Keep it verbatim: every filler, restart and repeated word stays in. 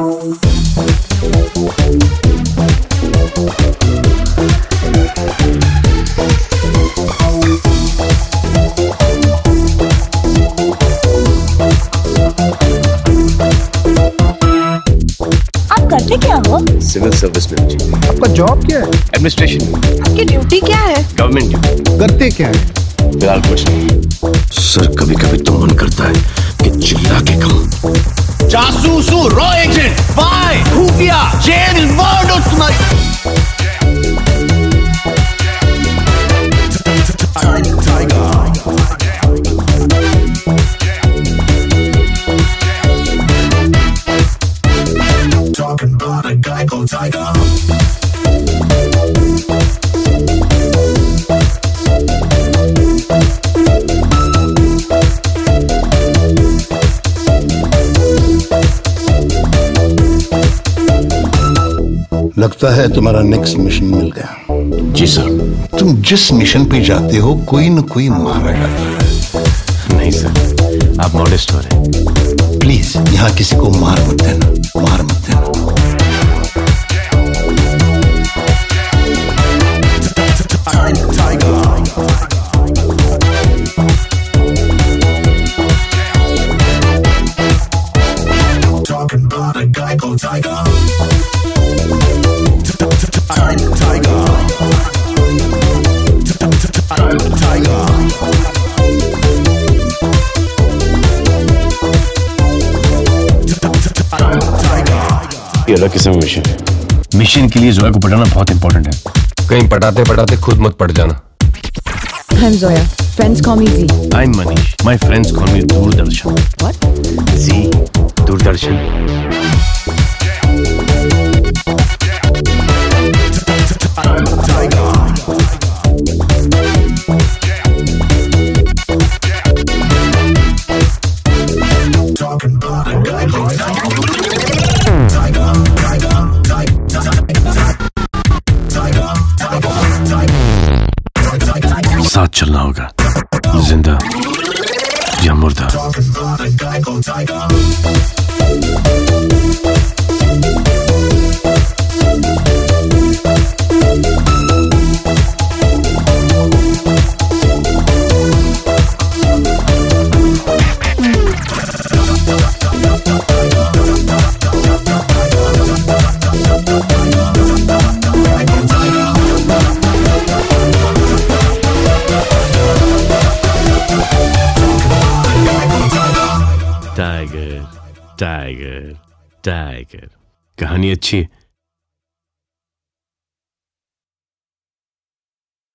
करते क्या हो? सिविल सर्विस में। आपका जॉब क्या है? एडमिनिस्ट्रेशन में। आपकी ड्यूटी क्या है? Government duty. करते क्या है? फिलहाल कुछ नहीं। सर कभी कभी तो मन करता है कि चिल्ला के कहूं। जासूस हूँ, रॉ एजेंट, स्पाई, खुफिया, जेल, इन्वॉल्व हो तुम्हारी। Talking about a guy called Tiger. लगता है तुम्हारा नेक्स्ट मिशन मिल गया। जी सर। तुम जिस मिशन पे जाते हो कोई न कोई मारा जाता है। नहीं सर, आप मॉडेस्ट हो रहे हैं। प्लीज यहाँ किसी को मार मत देना, मार मत देना। Talking about a guy called Tiger. Tiger. Tiger. ये अलग किस्म का मिशन है। मिशन के लिए जोया को पढ़ाना बहुत इंपॉर्टेंट है। कहीं पढ़ाते पढ़ाते खुद मत पढ़ जाना। I'm Zoya. Friends call me Z. I'm Manish. My friends call me Doordarshan. What? Z. Doordarshan. Talking about a guy called Tiger. Tiger. Tiger. साथ चलना होगा, जिंदा या मुर्दा। Talking about a guy called Tiger. Tiger, Tiger, Tiger. कहानी अच्छी है।